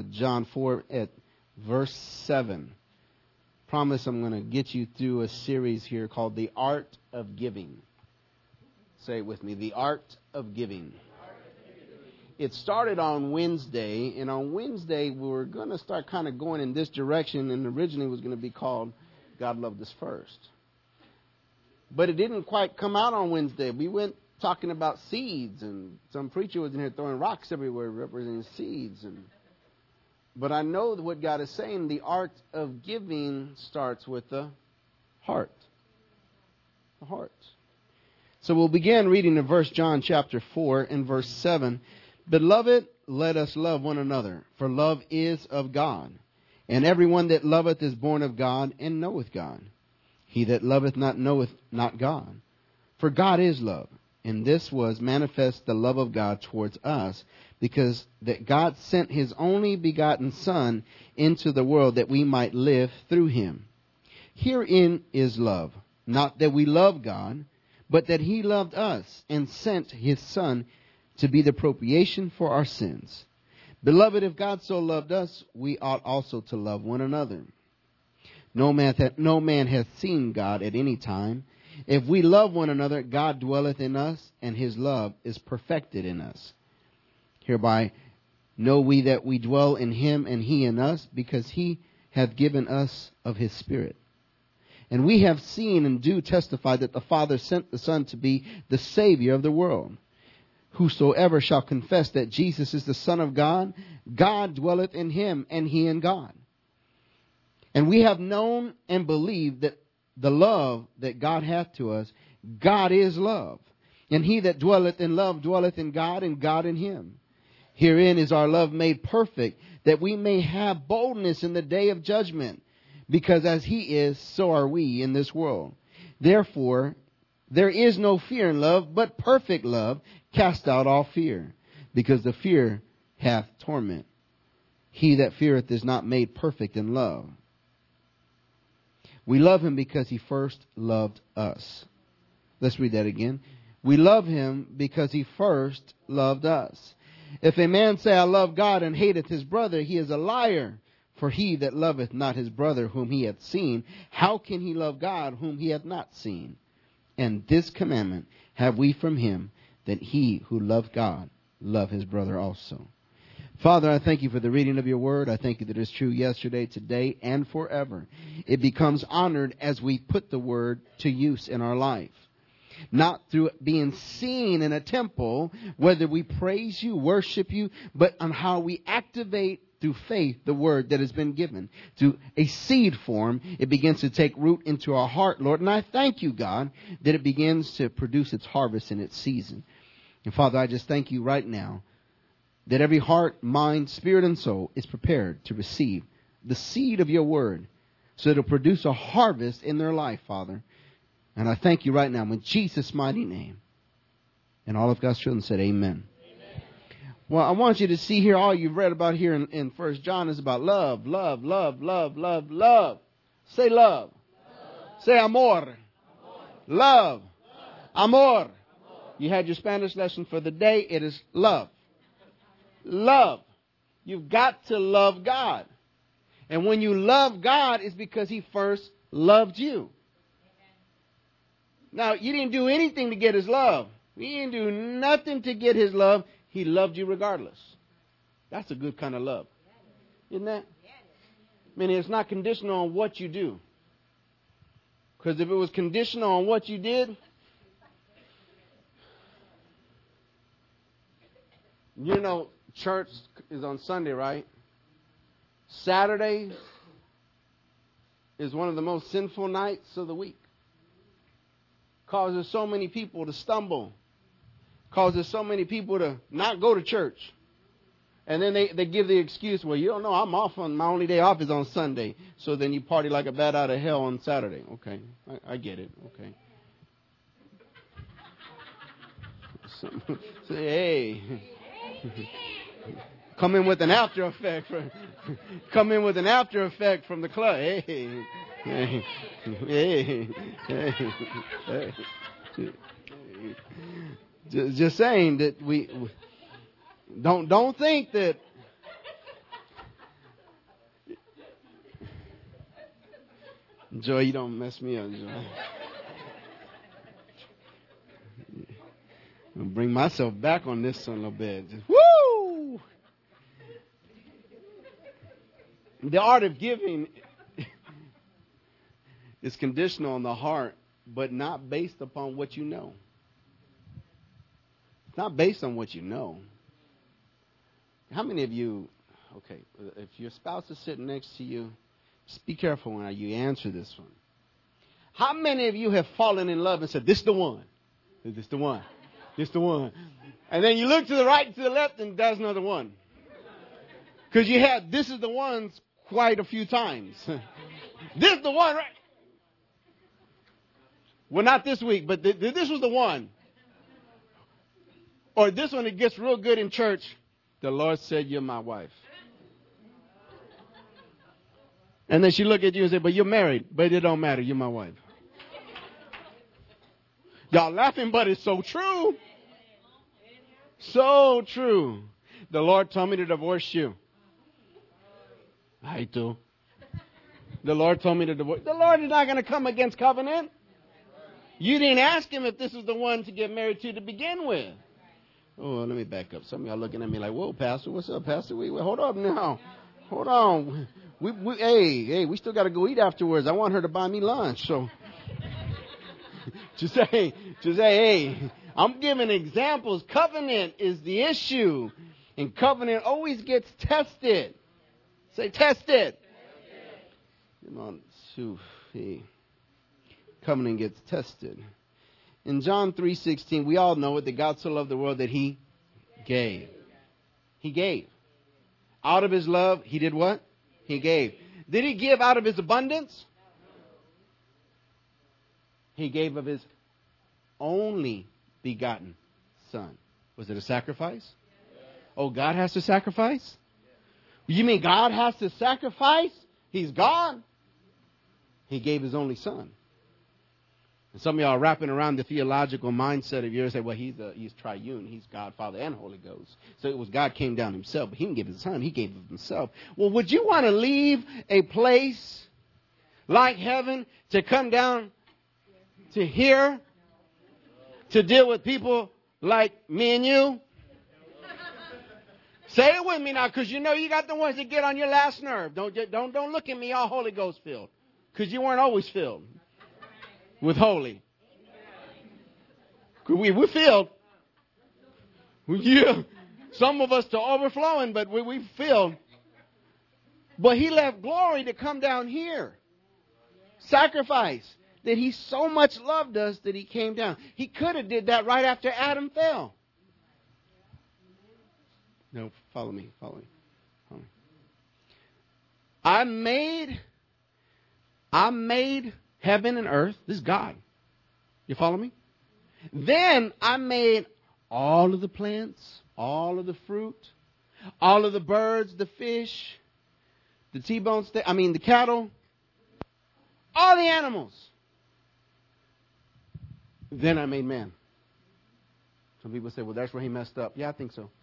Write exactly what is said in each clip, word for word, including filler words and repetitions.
John four at verse seven. Promise I'm going to get you through a series here called The Art of Giving. Say it with me. The Art of Giving. It started on Wednesday, and on Wednesday we were going to start kind of going in this direction, and originally it was going to be called God Loved Us First. But it didn't quite come out on Wednesday. We went talking about seeds, and some preacher was in here throwing rocks everywhere representing seeds. And But I know that what God is saying, the art of giving starts with the heart. The heart. So we'll begin reading in verse John chapter four and verse seven. Beloved, let us love one another, for love is of God. And everyone that loveth is born of God and knoweth God. He that loveth not knoweth not God. For God is love. And this was manifest the love of God towards us, because that God sent his only begotten Son into the world that we might live through him. Herein is love, not that we love God, but that he loved us and sent his Son to be the propitiation for our sins. Beloved, if God so loved us, we ought also to love one another. No man, hath, no man hath seen God at any time. If we love one another, God dwelleth in us, and his love is perfected in us. Hereby know we that we dwell in him, and he in us, because he hath given us of his Spirit. And we have seen and do testify that the Father sent the Son to be the Savior of the world. Whosoever shall confess that Jesus is the Son of God, God dwelleth in him, and he in God. And we have known and believed that the love that God hath to us, God is love. And he that dwelleth in love dwelleth in God, and God in him. Herein is our love made perfect, that we may have boldness in the day of judgment. Because as he is, so are we in this world. Therefore, there is no fear in love, but perfect love cast out all fear. Because the fear hath torment. He that feareth is not made perfect in love. We love him because he first loved us. Let's read that again. We love him because he first loved us. If a man say, I love God, and hateth his brother, he is a liar. For he that loveth not his brother whom he hath seen, how can he love God whom he hath not seen? And this commandment have we from him, that he who loveth God love his brother also. Father, I thank you for the reading of your word. I thank you that it is true yesterday, today, and forever. It becomes honored as we put the word to use in our life. Not through being seen in a temple, whether we praise you, worship you, but on how we activate through faith the word that has been given. Through a seed form, it begins to take root into our heart, Lord. And I thank you, God, that it begins to produce its harvest in its season. And Father, I just thank you right now that every heart, mind, spirit, and soul is prepared to receive the seed of your word, so it'll produce a harvest in their life, Father. And I thank you right now in Jesus' mighty name. And all of God's children said amen. Amen. Well, I want you to see here, all you've read about here in, in First John is about love, love, love, love, love, love. Say love. Love. Say amor. Amor. Love. Love. Amor. Amor. You had your Spanish lesson for the day. It is love. Love. You've got to love God. And when you love God, it's because he first loved you. Now, you didn't do anything to get his love. You didn't do nothing to get his love. He loved you regardless. That's a good kind of love. Isn't that? I mean, it's not conditional on what you do. Because if it was conditional on what you did, you know, church is on Sunday, right? Saturday is one of the most sinful nights of the week. Causes so many people to stumble. Causes so many people to not go to church. And then they, they give the excuse, well, you don't know, I'm off on, my only day off is on Sunday. So then you party like a bat out of hell on Saturday. Okay, I, I get it. Okay. So, say, hey. Come in with an after effect. From, come in with an after effect from the club. Hey, hey, hey, hey, hey. Just, just saying that we don't don't think that Joy, you don't mess me up, Joy. I'm going to bring myself back on this one a little bit. Just, woo! The art of giving is conditional on the heart, but not based upon what you know. It's not based on what you know. How many of you, okay, if your spouse is sitting next to you, just be careful when you answer this one. How many of you have fallen in love and said, this is the one? This is the one. This is the one. And then you look to the right and to the left and there's another one. Because you had this is the ones quite a few times. This is the one, right? Well, not this week, but th- th- this was the one. Or this one, it gets real good in church. The Lord said, you're my wife. And then she look at you and say, but you're married. But it don't matter. You're my wife. Y'all laughing, but it's so true. So true. The Lord told me to divorce you. I do. The Lord told me to divorce. The Lord is not going to come against covenant. You didn't ask him if this is the one to get married to to begin with. Oh, let me back up. Some of y'all looking at me like, whoa, Pastor, what's up, Pastor? Wait, wait, hold up now. Hold on. We, we, hey, hey, we still got to go eat afterwards. I want her to buy me lunch. So just say, just say, hey, I'm giving examples. Covenant is the issue. And covenant always gets tested. Say, tested. You know, so, hey, covenant gets tested. In John three sixteen, we all know it, that God so loved the world that he gave. He gave. Out of his love, he did what? He gave. Did he give out of his abundance? He gave of his only begotten son. Was it a sacrifice? Oh, God has to sacrifice? You mean God has to sacrifice? He's God. He gave his only son. And some of y'all are wrapping around the theological mindset of yours. Say, well, he's a, he's triune. He's God, Father, and Holy Ghost. So it was God came down himself. But he didn't give his son. He gave of himself. Well, would you want to leave a place like heaven to come down to here to deal with people like me and you? Say it with me now, because you know you got the ones that get on your last nerve. Don't, don't, don't look at me all Holy Ghost filled, because you weren't always filled with holy. We we're filled. Yeah, some of us to overflowing, but we we filled. But he left glory to come down here. Sacrifice. That he so much loved us that he came down. He could have did that right after Adam fell. No, follow me, follow me, follow me. I made, I made heaven and earth. This is God. You follow me? Then I made all of the plants, all of the fruit, all of the birds, the fish, the T-bone steak, I mean the cattle, all the animals. Then I made man. Some people say, well, that's where he messed up. Yeah, I think so.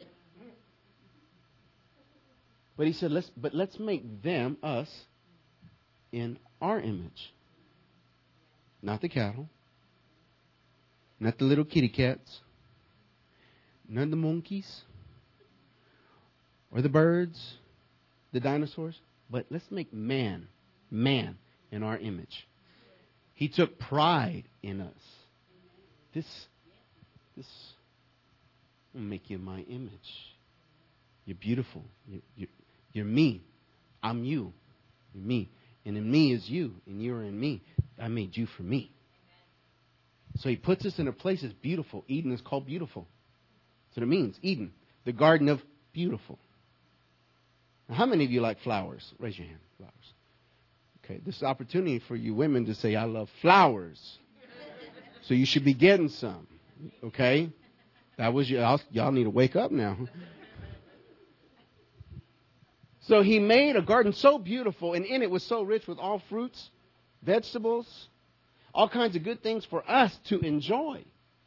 But he said, let's, but let's make them, us, in our image. Not the cattle. Not the little kitty cats. Not the monkeys. Or the birds. The dinosaurs. But let's make man, man, in our image. He took pride in us. This, this will make you my image. You're beautiful. You're, you're, you're me. I'm you. You're me. And in me is you. And you're in me. I made you for me. So he puts us in a place that's beautiful. Eden is called beautiful. That's what it means. Eden. The garden of beautiful. Now, how many of you like flowers? Raise your hand. Flowers. Okay. This is an opportunity for you women to say, I love flowers. So you should be getting some. Okay? That was your, y'all need to wake up now. So he made a garden so beautiful, and in it was so rich with all fruits, vegetables, all kinds of good things for us to enjoy.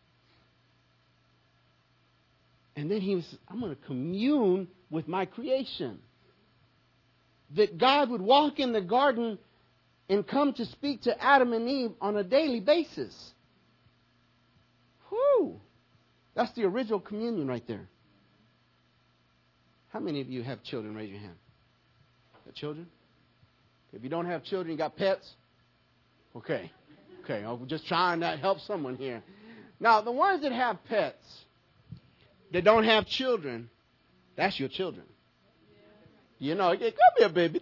And then he was, I'm going to commune with my creation. That God would walk in the garden and come to speak to Adam and Eve on a daily basis. Whew. That's the original communion right there. How many of you have children? Raise your hand. Got children? If you don't have children, you got pets? Okay. Okay, I'm just trying to help someone here. Now, the ones that have pets, that don't have children, that's your children. You know, come here, baby.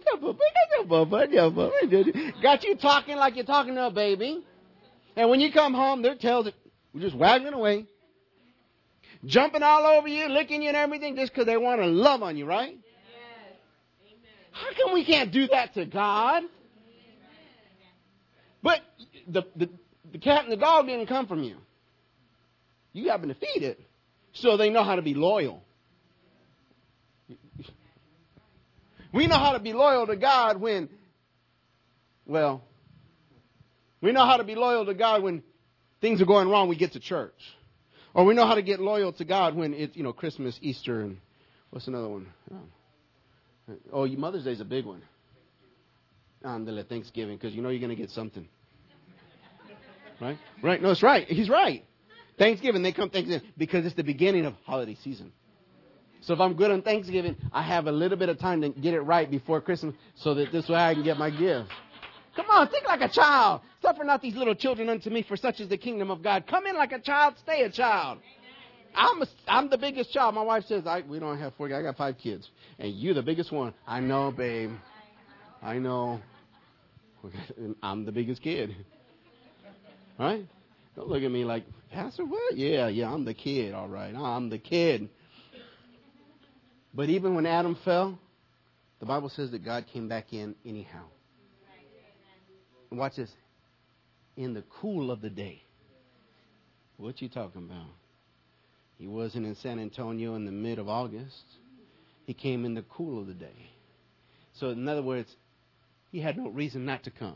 Got you talking like you're talking to a baby. And when you come home, their tails are just wagging away. Jumping all over you, licking you and everything just because they want to love on you, right? Yes. How come we can't do that to God? But the, the, the cat and the dog didn't come from you. You happen to feed it, so they know how to be loyal. We know how to be loyal to God when, well, we know how to be loyal to God when things are going wrong, we get to church. Or we know how to get loyal to God when it's, you know, Christmas, Easter, and what's another one? Oh, oh Mother's Day is a big one. Andale, Thanksgiving, because you know you're going to get something. Right? Right? No, it's right. He's right. Thanksgiving, they come Thanksgiving because it's the beginning of holiday season. So if I'm good on Thanksgiving, I have a little bit of time to get it right before Christmas so that this way I can get my gift. Come on, think like a child. Suffer not these little children unto me, for such is the kingdom of God. Come in like a child, stay a child. I'm a, I'm the biggest child. My wife says, I, we don't have four kids. I got five kids. And you're the biggest one. I know, babe. I know. I'm the biggest kid. Right? Don't look at me like, Pastor, what? Yeah, yeah, I'm the kid. All right. I'm the kid. But even when Adam fell, the Bible says that God came back in anyhow. Watch this. In the cool of the day. What you talking about? He wasn't in San Antonio in the mid of August. He came in the cool of the day. So in other words, he had no reason not to come.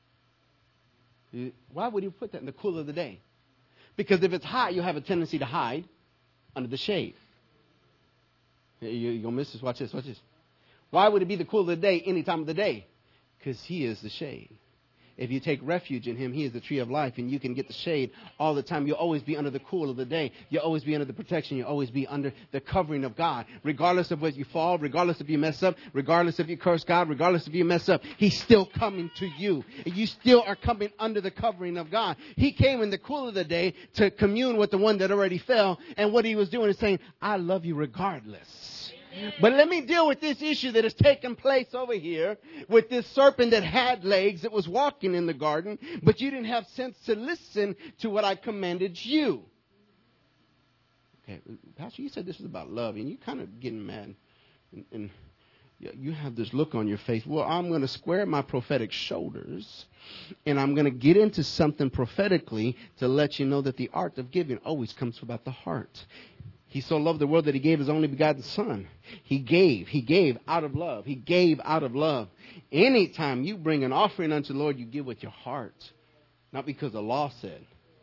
Why would he put that in the cool of the day? Because if it's hot, you'll have a tendency to hide under the shade. You're going to miss this. Watch this. Watch this. Why would it be the cool of the day any time of the day? Because he is the shade. If you take refuge in him, he is the tree of life, and you can get the shade all the time. You'll always be under the cool of the day. You'll always be under the protection. You'll always be under the covering of God. Regardless of whether you fall, regardless if you mess up, regardless if you curse God, regardless if you mess up, he's still coming to you. You still are coming under the covering of God. He came in the cool of the day to commune with the one that already fell, and what he was doing is saying, I love you regardless. But let me deal with this issue that has taken place over here with this serpent that had legs that was walking in the garden, but you didn't have sense to listen to what I commanded you. Okay, Pastor, you said this is about love, and you're kind of getting mad, and, and you have this look on your face. Well, I'm going to square my prophetic shoulders, and I'm going to get into something prophetically to let you know that the art of giving always comes from about the heart. He so loved the world that he gave his only begotten son. He gave. He gave out of love. He gave out of love. Anytime you bring an offering unto the Lord, you give with your heart. Not because the law said.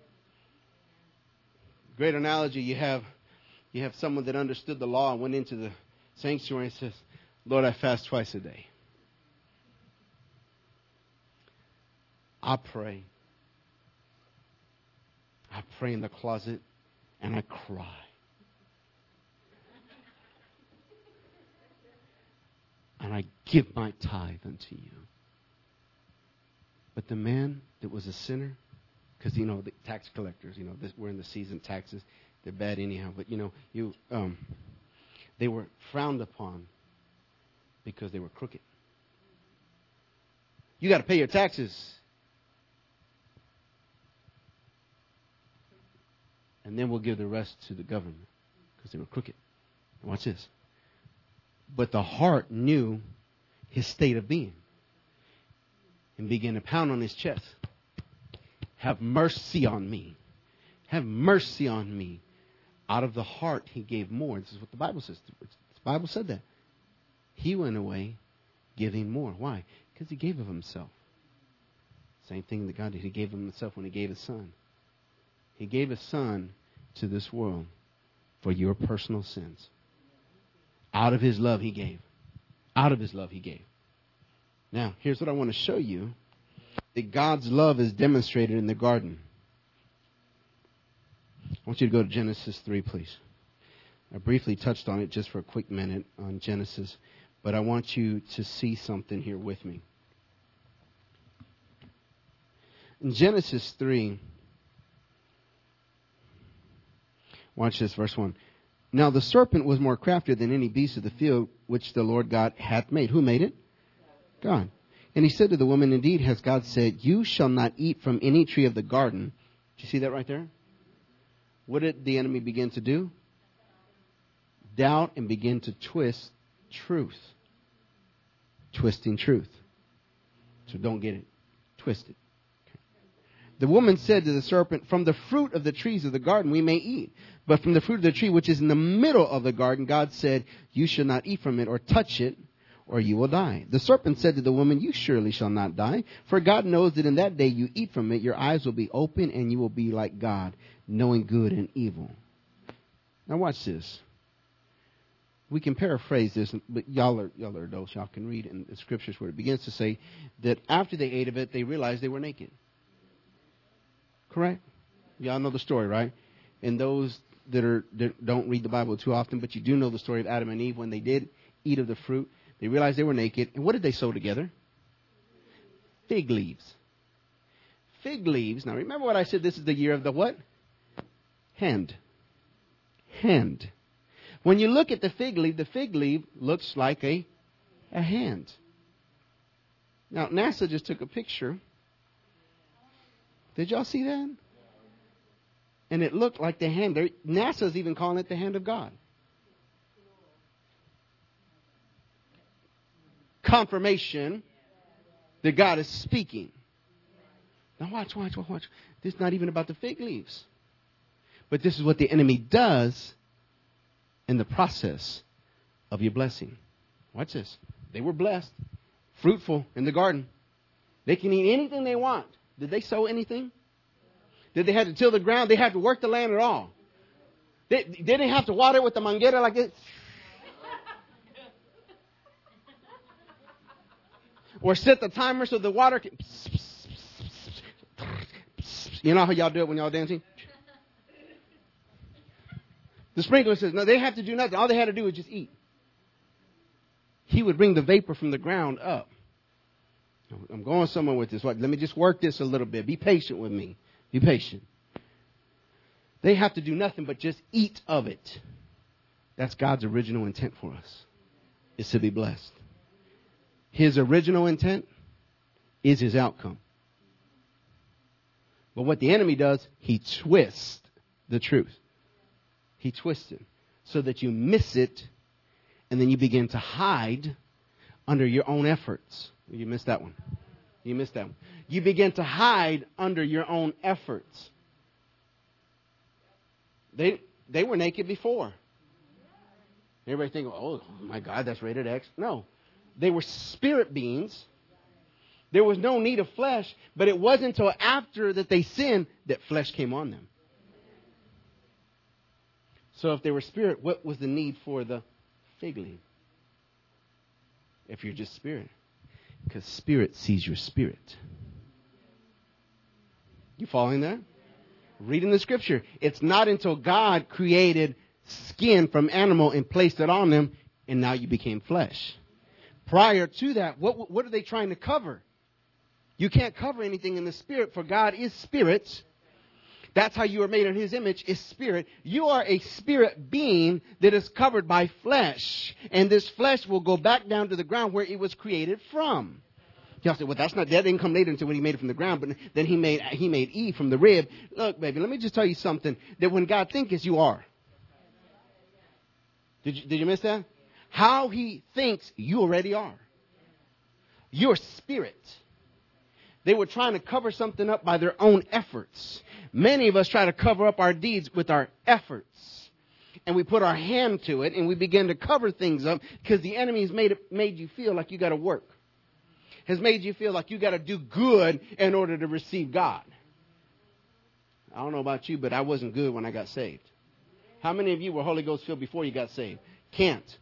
Great analogy. You have, you have someone that understood the law and went into the sanctuary and says, Lord, I fast twice a day. I pray. I pray in the closet and I cry. And I give my tithe unto you. But the man that was a sinner, because, you know, the tax collectors, you know, this, we're in the season, taxes, they're bad anyhow. But, you know, you um, they were frowned upon because they were crooked. You got to pay your taxes. And then we'll give the rest to the government because they were crooked. Watch this. But the heart knew his state of being and began to pound on his chest. Have mercy on me. Have mercy on me. Out of the heart, he gave more. This is what the Bible says. The Bible said that. He went away giving more. Why? Because he gave of himself. Same thing that God did. He gave of himself when he gave his son. He gave his son to this world for your personal sins. Out of his love he gave. Out of his love he gave. Now, here's what I want to show you that God's love is demonstrated in the garden. I want you to go to Genesis three, please. I briefly touched on it just for a quick minute on Genesis, but I want you to see something here with me. In Genesis three, watch this, verse one. Now the serpent was more crafty than any beast of the field which the Lord God hath made. Who made it? God. And he said to the woman, indeed, has God said, you shall not eat from any tree of the garden. Do you see that right there? What did the enemy begin to do? Doubt and begin to twist truth. Twisting truth. So don't get it twisted. Okay. The woman said to the serpent, from the fruit of the trees of the garden we may eat. But from the fruit of the tree which is in the middle of the garden, God said, you shall not eat from it or touch it, or you will die. The serpent said to the woman, you surely shall not die. For God knows that in that day you eat from it, your eyes will be open and you will be like God, knowing good and evil. Now watch this. We can paraphrase this, but y'all are, y'all are adults. Y'all can read in the scriptures where it begins to say that after they ate of it, they realized they were naked. Correct? Y'all know the story, right? And those that are that don't read the Bible too often, but you do know the story of Adam and Eve when they did eat of the fruit. They realized they were naked. And what did they sew together? Fig leaves. Fig leaves. Now remember what I said, this is the year of the what? Hand. Hand. When you look at the fig leaf, the fig leaf looks like a, a hand. Now NASA just took a picture. Did y'all see that? And it looked like the hand. NASA's even calling it the hand of God. Confirmation that God is speaking. Now watch, watch, watch, watch. This is not even about the fig leaves. But this is what the enemy does in the process of your blessing. Watch this. They were blessed, fruitful in the garden. They can eat anything they want. Did they sow anything? Did they have to till the ground? They had to work the land at all. They, they didn't have to water it with the manguera like this. Or set the timer so the water can... You know how y'all do it when y'all dancing? The sprinkler says, no, they have to do nothing. All they had to do was just eat. He would bring the vapor from the ground up. I'm going somewhere with this. Let me just work this a little bit. Be patient with me. Be patient. They have to do nothing but just eat of it. That's God's original intent for us, is to be blessed. His original intent is his outcome. But what the enemy does, he twists the truth. He twists it so that you miss it, and then you begin to hide under your own efforts. You missed that one. You missed that one. You begin to hide under your own efforts. They they were naked before. Everybody think, oh my God, that's rated X. No. They were spirit beings. There was no need of flesh, but it wasn't until after that they sinned that flesh came on them. So if they were spirit, what was the need for the fig leaf? If you're just spirit. Because spirit sees your spirit. You following that? Reading the scripture. It's not until God created skin from animal and placed it on them, and now you became flesh. Prior to that, what, what are they trying to cover? You can't cover anything in the spirit, for God is spirit. That's how you are made in his image, is spirit. You are a spirit being that is covered by flesh. And this flesh will go back down to the ground where it was created from. Y'all say, well, that's not, that didn't come later until when he made it from the ground, but then he made, he made Eve from the rib. Look, baby, let me just tell you something, that when God thinks, you are. Did you, did you miss that? How he thinks, you already are. You're spirit. They were trying to cover something up by their own efforts. Many of us try to cover up our deeds with our efforts. And we put our hand to it and we begin to cover things up because the enemy has made it, made you feel like you got to work. Has made you feel like you got to do good in order to receive God. I don't know about you, but I wasn't good when I got saved. How many of you were Holy Ghost filled before you got saved? Can't.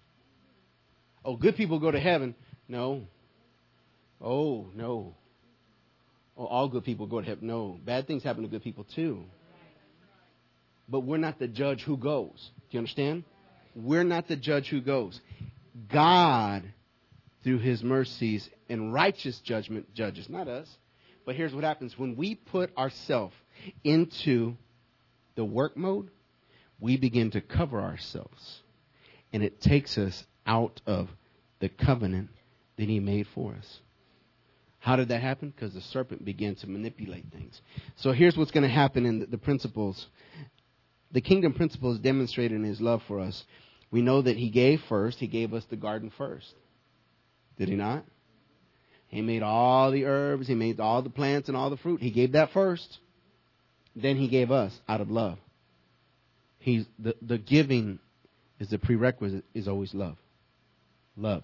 Oh, good people go to heaven. No. Oh, no. Oh, all good people go to heaven. No, bad things happen to good people too. But we're not the judge who goes. Do you understand? We're not the judge who goes. God, through his mercies and righteous judgment, judges, not us. But here's what happens. When we put ourselves into the work mode, we begin to cover ourselves. And it takes us out of the covenant that he made for us. How did that happen? Because the serpent began to manipulate things. So here's what's going to happen in the, the principles. The kingdom principle is demonstrated in his love for us. We know that he gave first. He gave us the garden first. Did he not? He made all the herbs. He made all the plants and all the fruit. He gave that first. Then he gave us out of love. He's, the, the giving is the prerequisite, is always love. Love.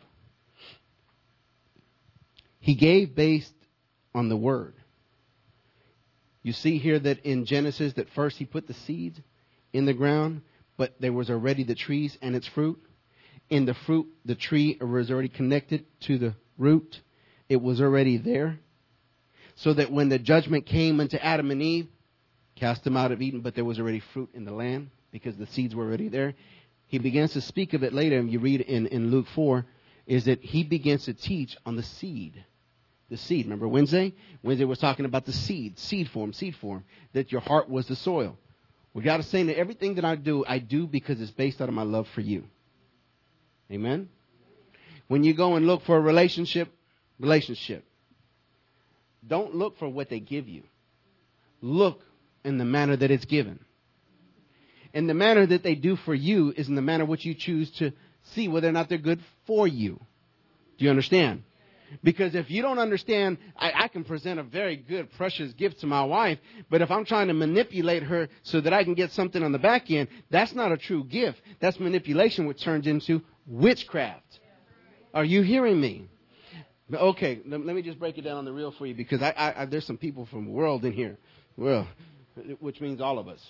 He gave based on the word. You see here that in Genesis that first he put the seeds in the ground, but there was already the trees and its fruit. In the fruit, the tree was already connected to the root. It was already there. So that when the judgment came unto Adam and Eve, cast them out of Eden, but there was already fruit in the land because the seeds were already there. He begins to speak of it later, and you read in, in Luke four, is that he begins to teach on the seed. The seed. Remember Wednesday? Wednesday was talking about the seed, seed form, seed form, that your heart was the soil. We got to say that everything that I do, I do because it's based out of my love for you. Amen? When you go and look for a relationship, relationship, don't look for what they give you. Look in the manner that it's given. And the manner that they do for you is in the manner which you choose to see whether or not they're good for you. Do you understand? Because if you don't understand, I, I can present a very good, precious gift to my wife, but if I'm trying to manipulate her so that I can get something on the back end, that's not a true gift. That's manipulation, which turns into witchcraft. Are you hearing me? Okay, let, let me just break it down on the real for you, because I, I, I, there's some people from the world in here, well, which means all of us.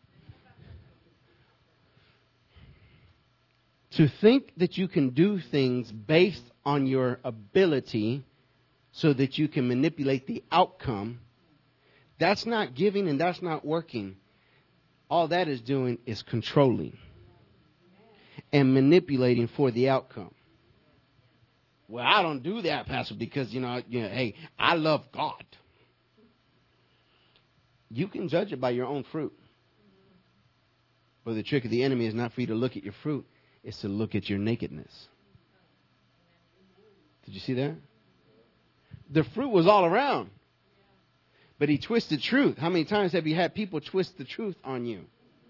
To think that you can do things based on your ability so that you can manipulate the outcome, that's not giving and that's not working. All that is doing is controlling and manipulating for the outcome. Well, I don't do that, Pastor, because, you know, you know, hey, I love God. You can judge it by your own fruit. But the trick of the enemy is not for you to look at your fruit. It's to look at your nakedness. Did you see that? The fruit was all around. But he twisted truth. How many times have you had people twist the truth on you?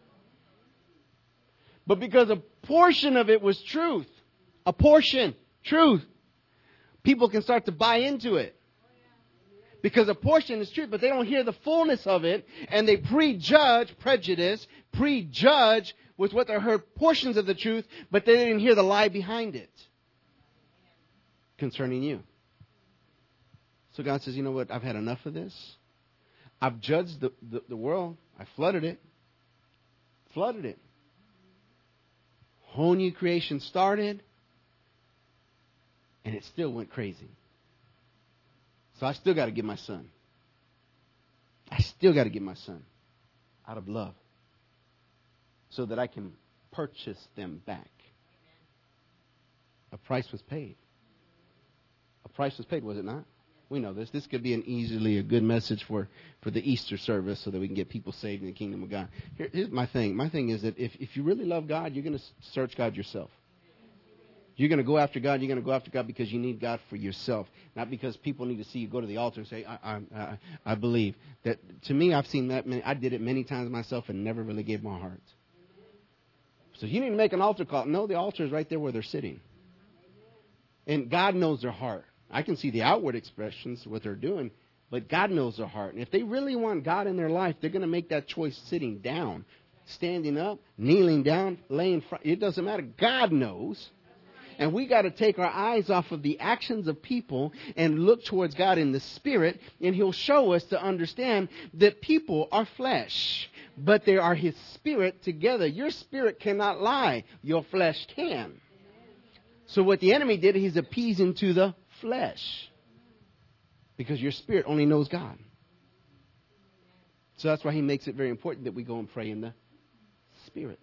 But because a portion of it was truth, a portion, truth, people can start to buy into it. Because a portion is truth, but they don't hear the fullness of it, and they prejudge, prejudice, prejudge with what they heard portions of the truth, but they didn't hear the lie behind it concerning you. So God says, you know what? I've had enough of this. I've judged the, the, the world. I flooded it. Flooded it. Whole new creation started, and it still went crazy. So I still got to give my son. I still got to give my son out of love so that I can purchase them back. A price was paid. A price was paid, was it not? We know this. This could be an easily a good message for, for the Easter service so that we can get people saved in the kingdom of God. Here, here's my thing. My thing is that if, if you really love God, you're going to search God yourself. You're going to go after God. You're going to go after God because you need God for yourself, not because people need to see you go to the altar and say, I, I, I, I believe. That to me, I've seen that. Many, I did it many times myself and never really gave my heart. So you need to make an altar call. No, the altar is right there where they're sitting. And God knows their heart. I can see the outward expressions, what they're doing, but God knows their heart. And if they really want God in their life, they're going to make that choice sitting down, standing up, kneeling down, laying front. It doesn't matter. God knows. And we got to take our eyes off of the actions of people and look towards God in the spirit. And he'll show us to understand that people are flesh, but they are his spirit together. Your spirit cannot lie. Your flesh can. So what the enemy did, he's appeasing to the flesh. Because your spirit only knows God. So that's why he makes it very important that we go and pray in the Spirit.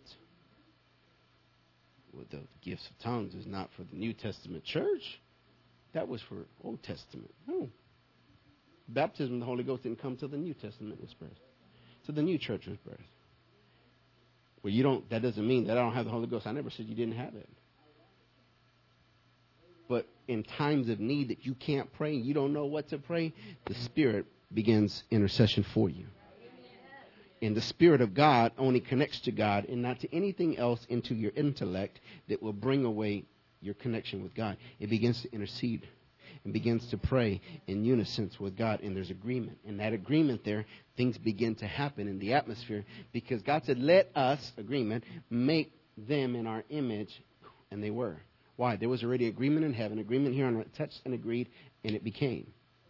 Well, the gifts of tongues is not for the New Testament church. That was for Old Testament. No. Baptism of the Holy Ghost didn't come till the New Testament was birthed. So the new church was birthed. Well, you don't, that doesn't mean that I don't have the Holy Ghost. I never said you didn't have it. But in times of need that you can't pray, you don't know what to pray, the Spirit begins intercession for you. And the Spirit of God only connects to God and not to anything else into your intellect that will bring away your connection with God. It begins to intercede and begins to pray in unison with God. And there's agreement. In that agreement there, things begin to happen in the atmosphere. Because God said, let us, agreement, make them in our image. And they were. Why? There was already agreement in heaven, agreement here on earth, touched and agreed, and it became.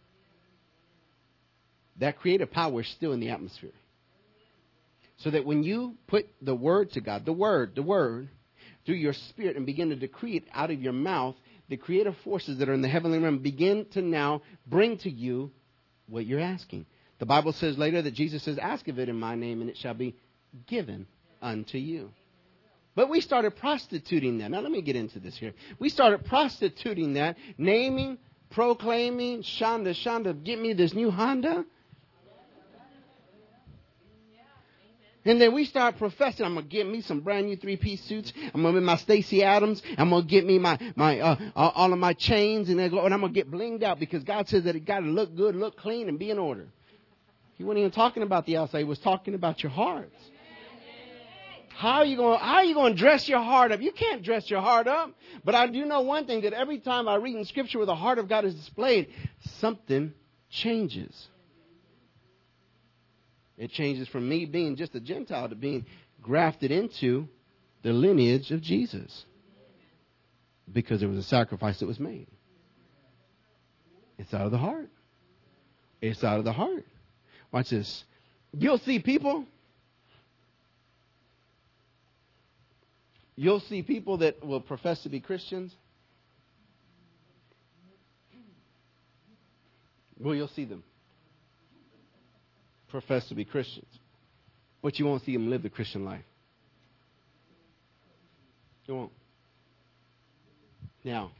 That creative power is still in the atmosphere. So that when you put the word to God, the word, the word, through your spirit and begin to decree it out of your mouth, the creative forces that are in the heavenly realm begin to now bring to you what you're asking. The Bible says later that Jesus says, ask of it in my name and it shall be given unto you. But we started prostituting that. Now let me get into this here. We started prostituting that, naming, proclaiming, Shonda, Shonda, get me this new Honda. And then we start professing, I'm going to get me some brand new three-piece suits. I'm going to get my Stacey Adams. I'm going to get me my, my, uh, uh, all of my chains. And, and I'm going to get blinged out because God says that it got to look good, look clean, and be in order. He wasn't even talking about the outside. He was talking about your heart. How are you going, how are you going to dress your heart up? You can't dress your heart up. But I do know one thing, that every time I read in Scripture where the heart of God is displayed, something changes. It changes from me being just a Gentile to being grafted into the lineage of Jesus. Because there was a sacrifice that was made. It's out of the heart. It's out of the heart. Watch this. You'll see people. You'll see people that will profess to be Christians. Well, you'll see them profess to be Christians, but you won't see them live the Christian life. You won't. Now,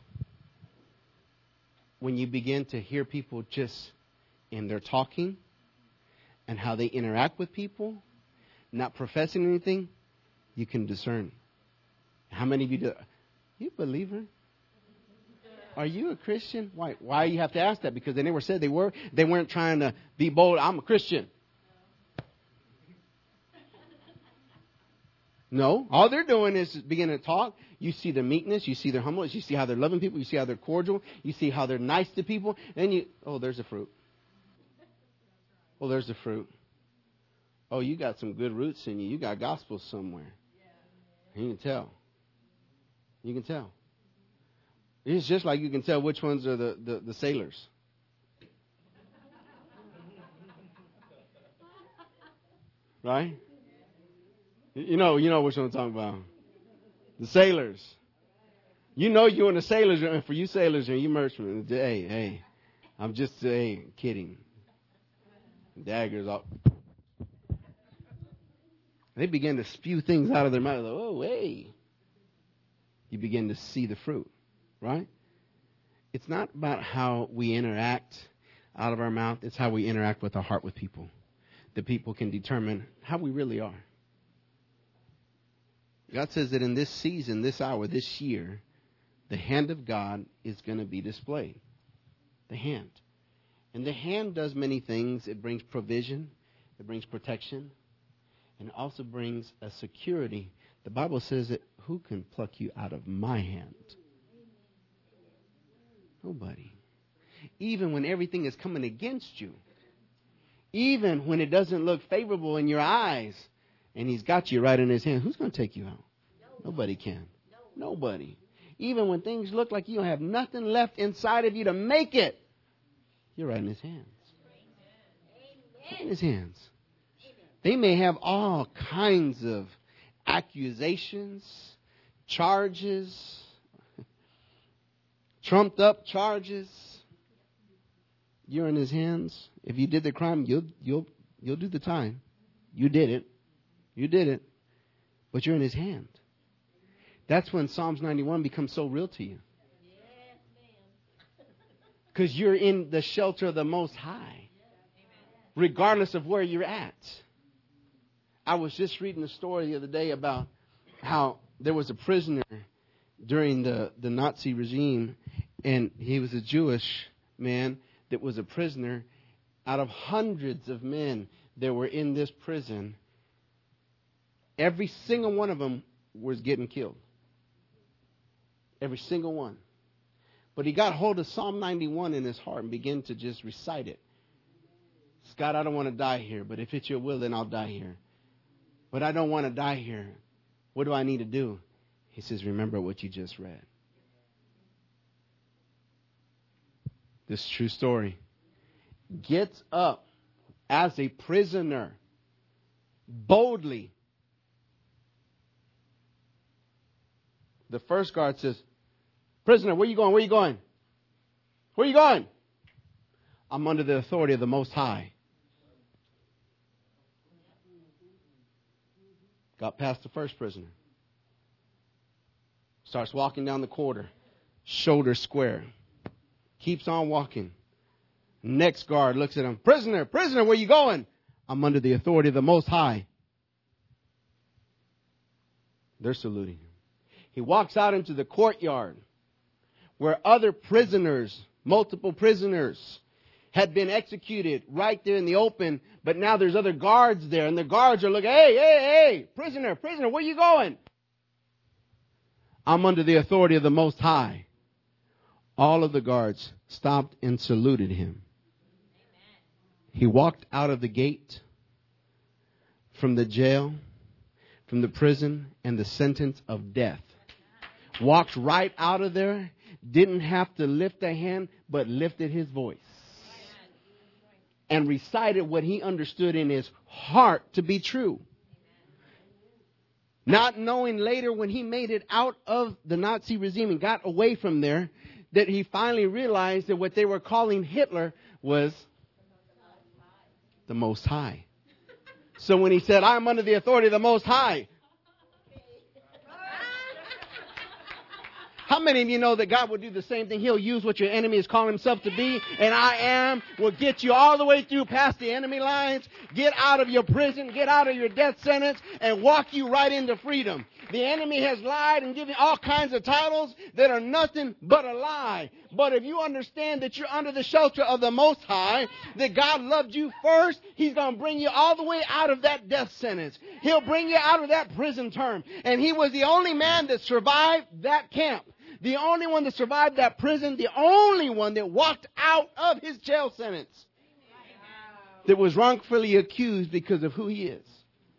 when you begin to hear people just in their talking and how they interact with people, not professing anything, you can discern. How many of you do? You a believer? Are you a Christian? Why? Why you have to ask that? Because they never said they were. They weren't trying to be bold. I'm a Christian. No, all they're doing is beginning to talk. You see their meekness. You see their humbleness. You see how they're loving people. You see how they're cordial. You see how they're nice to people. Then you, oh, there's the fruit. Oh, there's the fruit. Oh, you got some good roots in you. You got gospel somewhere. You can tell. You can tell. It's just like you can tell which ones are the, the, the sailors. Right? You know, you know which one I'm talking about. The sailors. You know you in the sailors, and for you sailors and you merchantmen, hey, hey, I'm just hey, kidding. Daggers off. They begin to spew things out of their mouth. Like, oh, hey. You begin to see the fruit, right? It's not about how we interact out of our mouth. It's how we interact with our heart with people. The people can determine how we really are. God says that in this season, this hour, this year, the hand of God is going to be displayed. The hand. And the hand does many things. It brings provision. It brings protection. And it also brings a security. The Bible says that who can pluck you out of my hand? Nobody. Even when everything is coming against you. Even when it doesn't look favorable in your eyes. And he's got you right in his hand. Who's going to take you out? Nobody can. Nobody. Even when things look like you don't have nothing left inside of you to make it. You're right in his hands. Right in his hands. They may have all kinds of accusations, charges, trumped up charges. You're in his hands. If you did the crime, you'll you'll you'll do the time. You did it. You did it. But you're in his hand. That's when Psalms ninety-one becomes so real to you. Because you're in the shelter of the Most High. Regardless of where you're at. I was just reading a story the other day about how there was a prisoner during the, the Nazi regime. And he was a Jewish man that was a prisoner. Out of hundreds of men that were in this prison, every single one of them was getting killed. Every single one. But he got hold of Psalm ninety-one in his heart and began to just recite it. God, I don't want to die here, but if it's your will, then I'll die here. But I don't want to die here. What do I need to do? He says, remember what you just read. This is a true story. Gets up as a prisoner, boldly. The first guard says, prisoner, where you going? Where you going? Where you going? I'm under the authority of the Most High. Got past the first prisoner. Starts walking down the corridor. Shoulder square. Keeps on walking. Next guard looks at him. Prisoner, prisoner, where you going? I'm under the authority of the Most High. They're saluting him. He walks out into the courtyard where other prisoners, multiple prisoners, had been executed right there in the open. But now there's other guards there. And the guards are looking, hey, hey, hey, prisoner, prisoner, where you going? I'm under the authority of the Most High. All of the guards stopped and saluted him. He walked out of the gate from the jail, from the prison, and the sentence of death. Walked right out of there, didn't have to lift a hand, but lifted his voice. And recited what he understood in his heart to be true. Not knowing later when he made it out of the Nazi regime and got away from there, that he finally realized that what they were calling Hitler was the Most High. So when he said, I'm under the authority of the Most High. How many of you know that God will do the same thing? He'll use what your enemy is calling himself to be. And I am will get you all the way through past the enemy lines. Get out of your prison. Get out of your death sentence. And walk you right into freedom. The enemy has lied and given all kinds of titles that are nothing but a lie. But if you understand that you're under the shelter of the Most High, that God loved you first, He's going to bring you all the way out of that death sentence. He'll bring you out of that prison term. And he was the only man that survived that camp. The only one that survived that prison. The only one that walked out of his jail sentence. That was wrongfully accused because of who he is.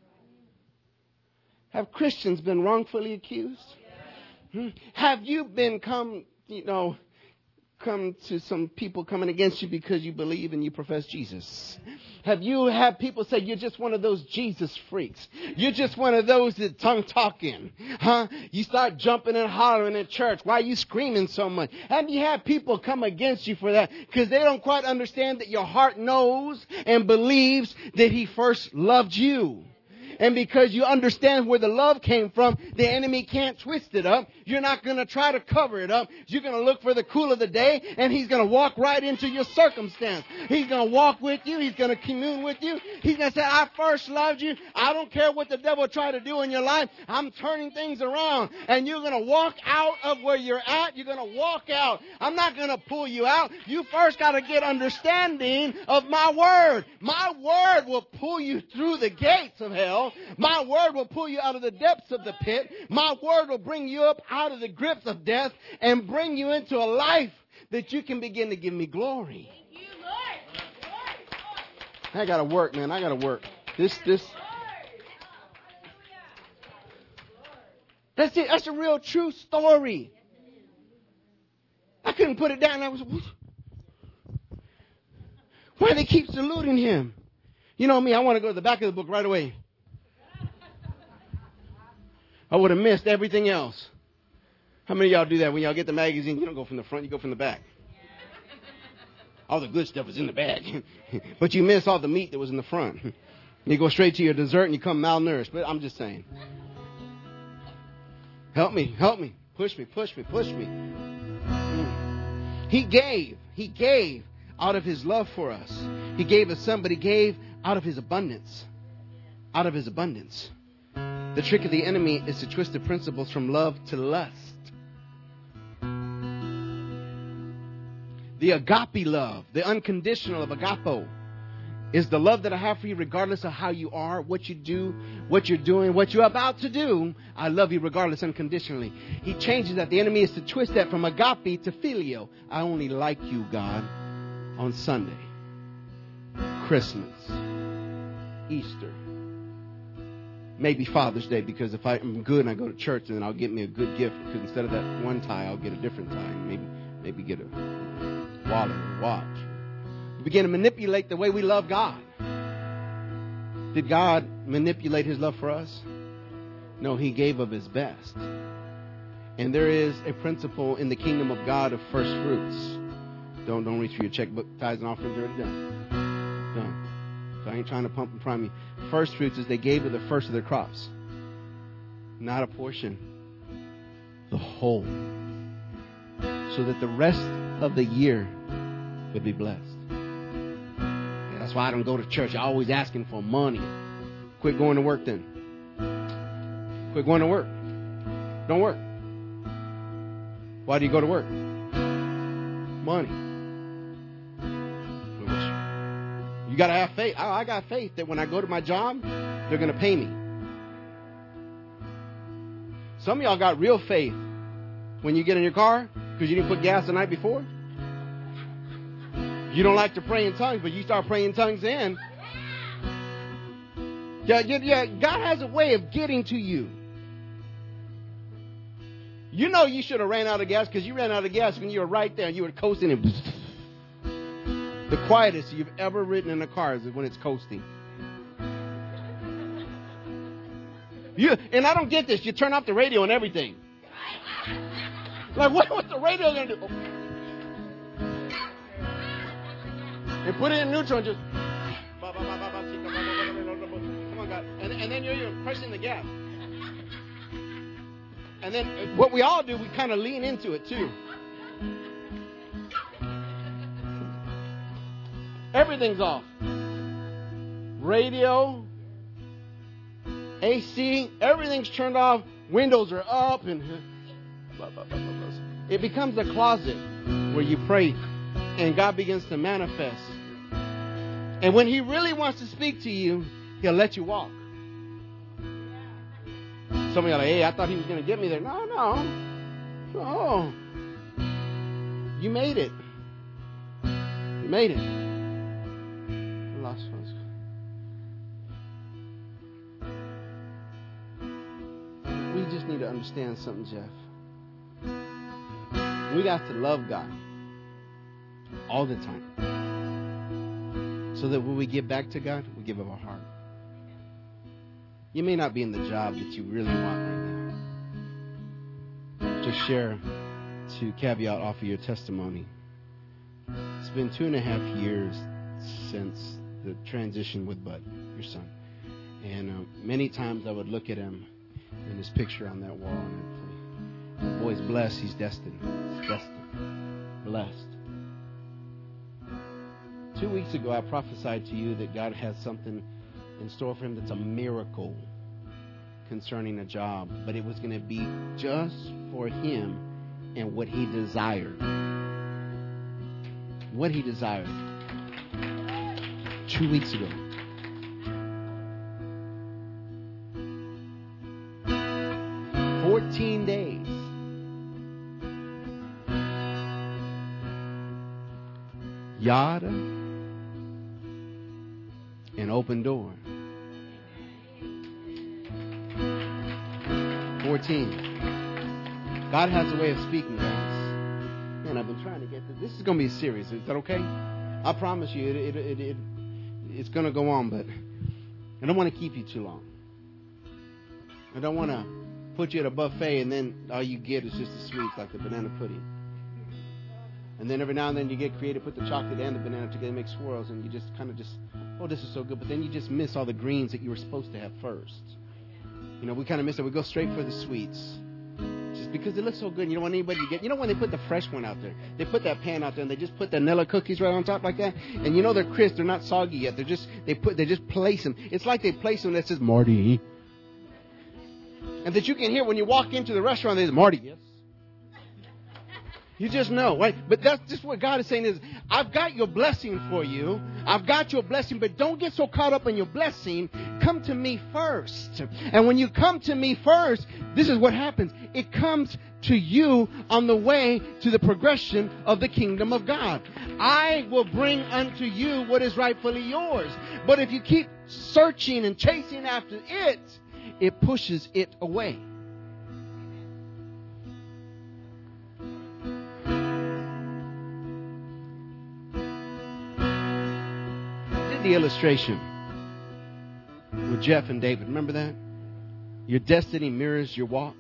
Have Christians been wrongfully accused? Hmm? Have you been come, you know, come to some people coming against you because you believe and you profess Jesus? Have you had people say you're just one of those Jesus freaks? You're just one of those that tongue talking, huh? You start jumping and hollering at church. Why are you screaming so much? Have you had people come against you for that? Because they don't quite understand that your heart knows and believes that He first loved you. And because you understand where the love came from, the enemy can't twist it up. You're not going to try to cover it up. You're going to look for the cool of the day, and he's going to walk right into your circumstance. He's going to walk with you. He's going to commune with you. He's going to say, I first loved you. I don't care what the devil tried to do in your life. I'm turning things around. And you're going to walk out of where you're at. You're going to walk out. I'm not going to pull you out. You first got to get understanding of my word. My word will pull you through the gates of hell. My word will pull you out of the depths of the pit. My word will bring you up out of the grips of death and bring you into a life that you can begin to give me glory. Thank you, Lord. I gotta work, man. I gotta work. This, this. That's it. That's a real true story. I couldn't put it down. I was, why do they keep saluting him? You know me, I want to go to the back of the book right away. I would have missed everything else. How many of y'all do that when y'all get the magazine? You don't go from the front, you go from the back. All the good stuff is in the bag. But you miss all the meat that was in the front. You go straight to your dessert and you come malnourished. But I'm just saying. Help me, help me. Push me, push me, push me. He gave. He gave out of his love for us. He gave us son, but he gave out of his abundance. Out of his abundance. The trick of the enemy is to twist the principles from love to lust. The agape love, the unconditional of agapo, is the love that I have for you regardless of how you are, what you do, what you're doing, what you're about to do. I love you regardless unconditionally. He changes that. The enemy is to twist that from agape to filio. I only like you, God, on Sunday, Christmas, Easter, maybe Father's Day, because if I'm good and I go to church, then I'll get me a good gift. Because instead of that one tie, I'll get a different tie. Maybe, maybe get a wallet or watch. We begin to manipulate the way we love God. Did God manipulate his love for us? No, he gave of his best. And there is a principle in the kingdom of God of first fruits. Don't don't reach for your checkbook. Tithes and offerings are already done. Done. So I ain't trying to pump and prime you. First fruits is they gave of the first of their crops. Not a portion. The whole. So that the rest of the year would be blessed. That's why I don't go to church. I'm always asking for money. Quit going to work then. Quit going to work. Don't work. Why do you go to work? Money. You got to have faith. I, I got faith that when I go to my job, they're going to pay me. Some of y'all got real faith when you get in your car because you didn't put gas the night before. You don't like to pray in tongues, but you start praying in tongues then. Yeah, yeah, yeah. God has a way of getting to you. You know you should have ran out of gas because you ran out of gas when you were right there and you were coasting. And the quietest you've ever ridden in a car is when it's coasting. You, and I don't get this. You turn off the radio and everything. Like, what, what's the radio going to do? And put it in neutral and just... Come on, God. And, and then you're, you're pressing the gas. And then what we all do, we kind of lean into it, too. Everything's off. Radio, A C, everything's turned off. Windows are up. And it becomes a closet where you pray and God begins to manifest. And when he really wants to speak to you, he'll let you walk. Some of you are like, hey, I thought he was going to get me there. No, no. No. You made it. You made it. I lost one. We just need to understand something, Jeff. We got to love God all the time. So that when we give back to God, we give of our heart. You may not be in the job that you really want right now. Just share to caveat off of your testimony. It's been two and a half years since the transition with Bud, your son. And uh, many times I would look at him in his picture on that wall and I'd say, the boy's blessed, he's destined. He's destined. Blessed. Two weeks ago, I prophesied to you that God has something in store for him that's a miracle concerning a job. But it was going to be just for him and what he desired. What he desired. Two weeks ago. Fourteen days. Yada. An open door. fourteen. God has a way of speaking, guys. Man, I've been trying to get this. This is going to be serious. Is that okay? I promise you, it, it, it, it, it's going to go on, but I don't want to keep you too long. I don't want to put you at a buffet and then all you get is just the sweets, like the banana pudding. And then every now and then you get creative, put the chocolate and the banana together, make swirls, and you just kind of just, oh, this is so good. But then you just miss all the greens that you were supposed to have first. You know, we kind of miss it. We go straight for the sweets. Just because they look so good. You don't want anybody to get, you know when they put the fresh one out there, they put that pan out there and they just put the Nilla cookies right on top like that. And you know they're crisp, they're not soggy yet. They're just, they put, they just place them. It's like they place them that says Marty. And that you can hear when you walk into the restaurant, there's Marty, yes. You just know, right? But that's just what God is saying is, I've got your blessing for you. I've got your blessing, but don't get so caught up in your blessing. Come to me first. And when you come to me first, this is what happens. It comes to you on the way to the progression of the kingdom of God. I will bring unto you what is rightfully yours. But if you keep searching and chasing after it, it pushes it away. The illustration with Jeff and David. Remember that? Your destiny mirrors your walk.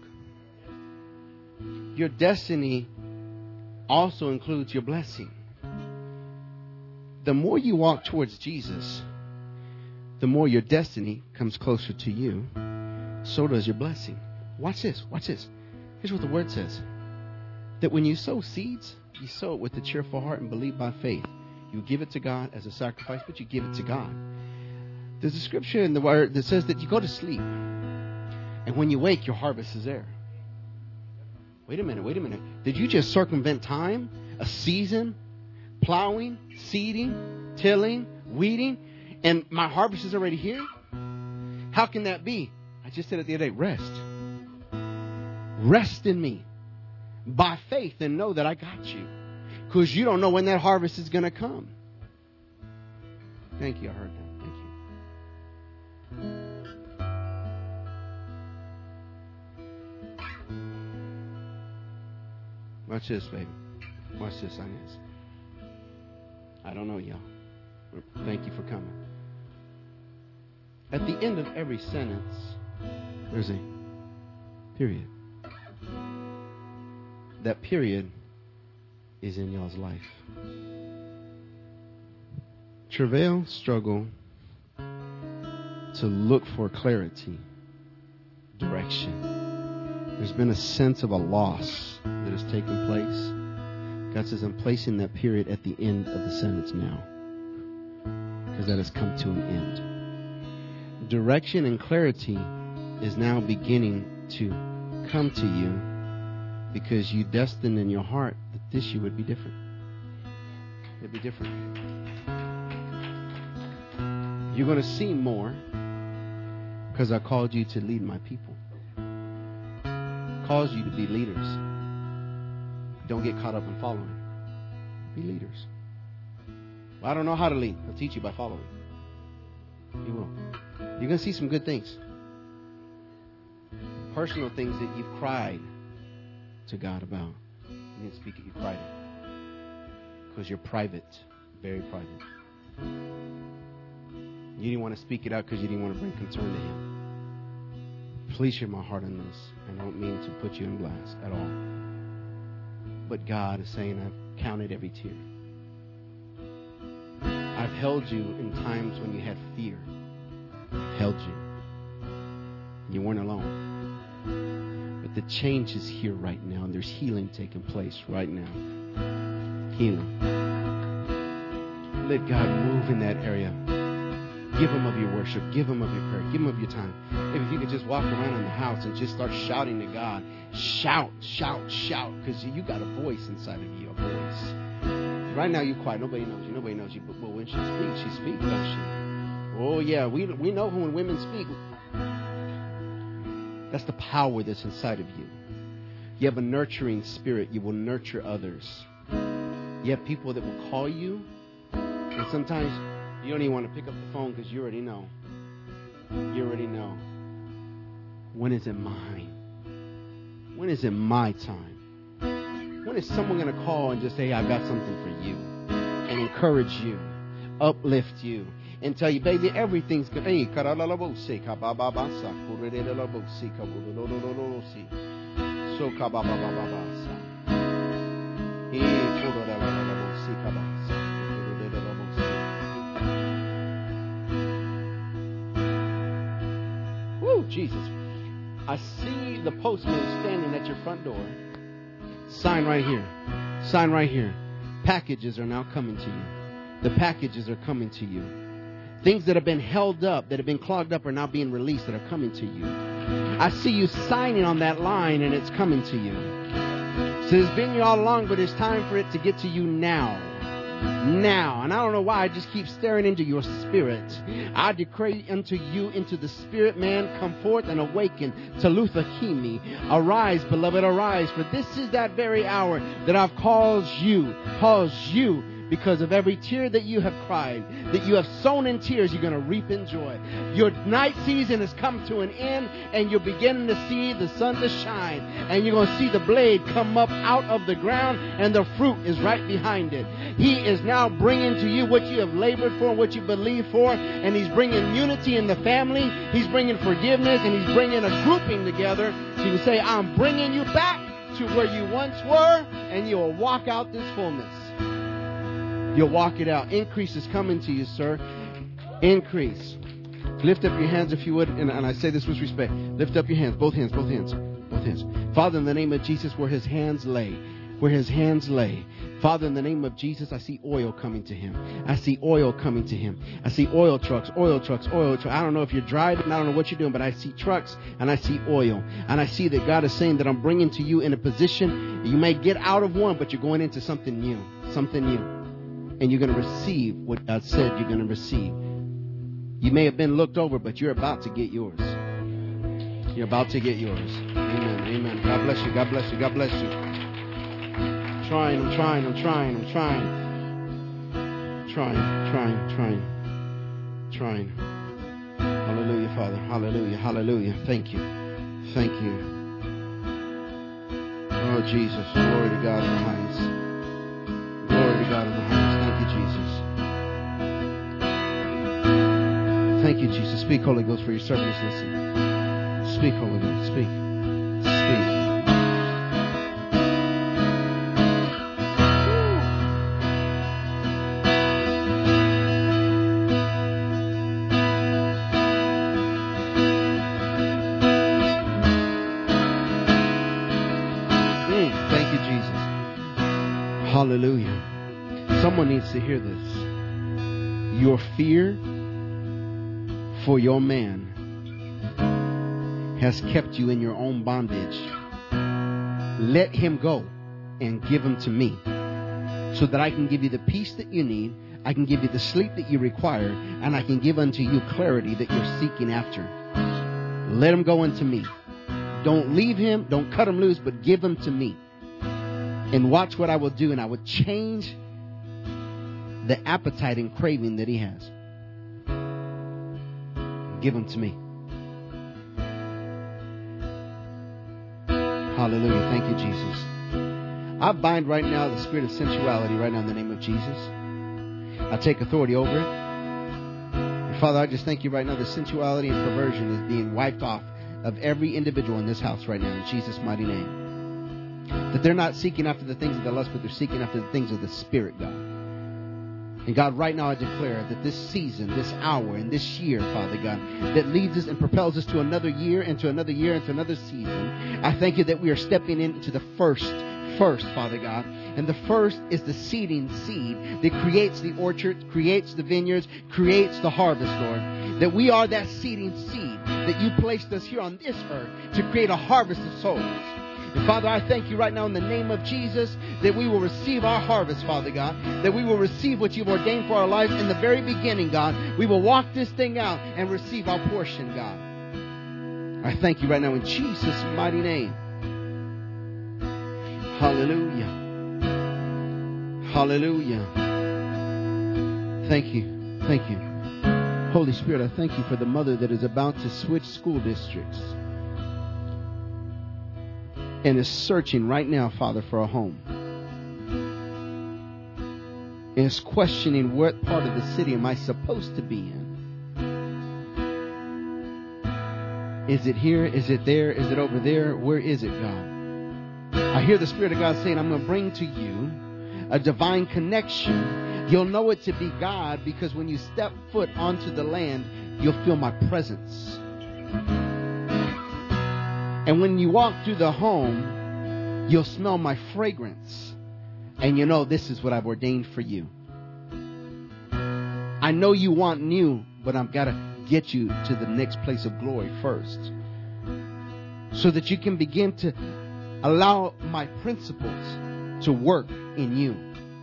Your destiny also includes your blessing. The more you walk towards Jesus, the more your destiny comes closer to you. So does your blessing. Watch this. Watch this. Here's what the word says. That when you sow seeds, you sow it with a cheerful heart and believe by faith. You give it to God as a sacrifice, but you give it to God. There's a scripture in the word that says that you go to sleep, and when you wake, your harvest is there. Wait a minute, wait a minute. Did you just circumvent time, a season, plowing, seeding, tilling, weeding, and my harvest is already here? How can that be? I just said it the other day. Rest. Rest in me by faith and know that I got you. Because you don't know when that harvest is going to come. Thank you. I heard that. Thank you. Watch this, baby. Watch this, Inez. I don't know y'all. Thank you for coming. At the end of every sentence, there's a period. That period is in y'all's life. Travail, struggle to look for clarity, direction. There's been a sense of a loss that has taken place. God says, I'm placing that period at the end of the sentence now, because that has come to an end. Direction and clarity is now beginning to come to you, because you destined in your heart that this year would be different. It'd be different. You're going to see more because I called you to lead my people. Calls you to be leaders. Don't get caught up in following. Be leaders. Well, I don't know how to lead. I'll teach you by following. You will. You're going to see some good things. Personal things that you've cried to God about. You didn't speak it, you cried it. Because you're private. Very private. You didn't want to speak it out because you didn't want to bring concern to Him. Please hear my heart on this. I don't mean to put you in blast at all. But God is saying, I've counted every tear. I've held you in times when you had fear. I've held you. You weren't alone. But the change is here right now, and there's healing taking place right now. Healing. Let God move in that area. Give Him of your worship. Give Him of your prayer. Give Him of your time. Maybe if you could just walk around in the house and just start shouting to God. Shout, shout, shout. Because you got a voice inside of you, a voice. Right now you're quiet. Nobody knows you. Nobody knows you. But, but when she speaks, she speaks, doesn't she? Oh, yeah. We, we know when women speak. That's the power that's inside of you. You have a nurturing spirit. You will nurture others. You have people that will call you. And sometimes you don't even want to pick up the phone because you already know. You already know. When is it mine? When is it my time? When is someone going to call and just say, hey, I've got something for you? And encourage you. Uplift you. And tell you, baby, everything's good. Hey, Woo, Jesus. I see the postman standing at your front door. Sign right here. Sign right here. Packages are now coming to you. The packages are coming to you. Things that have been held up, that have been clogged up, are now being released, that are coming to you. I see you signing on that line, and it's coming to you. So it's been you all along, but it's time for it to get to you now. Now. And I don't know why I just keep staring into your spirit. I decree unto you into the spirit, man, come forth and awaken. Talitha Kimi. Arise, beloved, arise. For this is that very hour that I've called you, caused you, because of every tear that you have cried, that you have sown in tears, you're going to reap in joy. Your night season has come to an end, and you're beginning to see the sun to shine, and you're going to see the blade come up out of the ground, and the fruit is right behind it. He is now bringing to you what you have labored for, what you believe for, and He's bringing unity in the family. He's bringing forgiveness, and He's bringing a grouping together, so you can say, I'm bringing you back to where you once were, and you will walk out this fullness. You'll walk it out. Increase is coming to you, sir. Increase. Lift up your hands if you would. And, and I say this with respect. Lift up your hands. Both hands. Both hands. Both hands. Father, in the name of Jesus, where His hands lay. Where His hands lay. Father, in the name of Jesus, I see oil coming to Him. I see oil coming to Him. I see oil trucks, oil trucks, oil trucks. I don't know if you're driving. I don't know what you're doing, but I see trucks and I see oil. And I see that God is saying that I'm bringing to you in a position. You may get out of one, but you're going into something new. Something new. And you're going to receive what God said you're going to receive. You may have been looked over, but you're about to get yours. You're about to get yours. Amen. Amen. God bless you. God bless you. God bless you. I'm trying. I'm trying. I'm trying. I'm trying. Trying. Trying. Trying. Trying. Hallelujah, Father. Hallelujah. Hallelujah. Thank you. Thank you. Oh, Jesus. Glory to God in the highest. Glory to God in the highest. Thank you, Jesus. Speak, Holy Ghost, for your servant is listening. Speak, Holy Ghost. Speak. Speak. Mm, thank you, Jesus. Hallelujah. Someone needs to hear this. Your fear for your man has kept you in your own bondage. Let him go and give him to me, so that I can give you the peace that you need, I can give you the sleep that you require, and I can give unto you clarity that you're seeking after. Let him go unto me. Don't leave him, don't cut him loose, but give him to me. And watch what I will do, and I will change the appetite and craving that he has. Give them to me. Hallelujah. Thank you, Jesus. I bind right now the spirit of sensuality right now in the name of Jesus. I take authority over it. And Father, I just thank you right now that sensuality and perversion is being wiped off of every individual in this house right now in Jesus' mighty name. That they're not seeking after the things of the lust, but they're seeking after the things of the Spirit, God. And God, right now I declare that this season, this hour, and this year, Father God, that leads us and propels us to another year, into another year, into another season. I thank you that we are stepping into the first, first, Father God. And the first is the seeding seed that creates the orchard, creates the vineyards, creates the harvest, Lord. That we are that seeding seed that you placed us here on this earth to create a harvest of souls. And Father, I thank you right now in the name of Jesus that we will receive our harvest, Father God, that we will receive what you've ordained for our lives in the very beginning, God. We will walk this thing out and receive our portion, God. I thank you right now in Jesus' mighty name. Hallelujah. Hallelujah. Thank you. Thank you. Holy Spirit, I thank you for the mother that is about to switch school districts and is searching right now, Father, for a home. And is questioning what part of the city am I supposed to be in? Is it here? Is it there? Is it over there? Where is it, God? I hear the Spirit of God saying, I'm going to bring to you a divine connection. You'll know it to be God because when you step foot onto the land, you'll feel my presence. And when you walk through the home, you'll smell my fragrance. And you know this is what I've ordained for you. I know you want new, but I've got to get you to the next place of glory first. So that you can begin to allow my principles to work in you.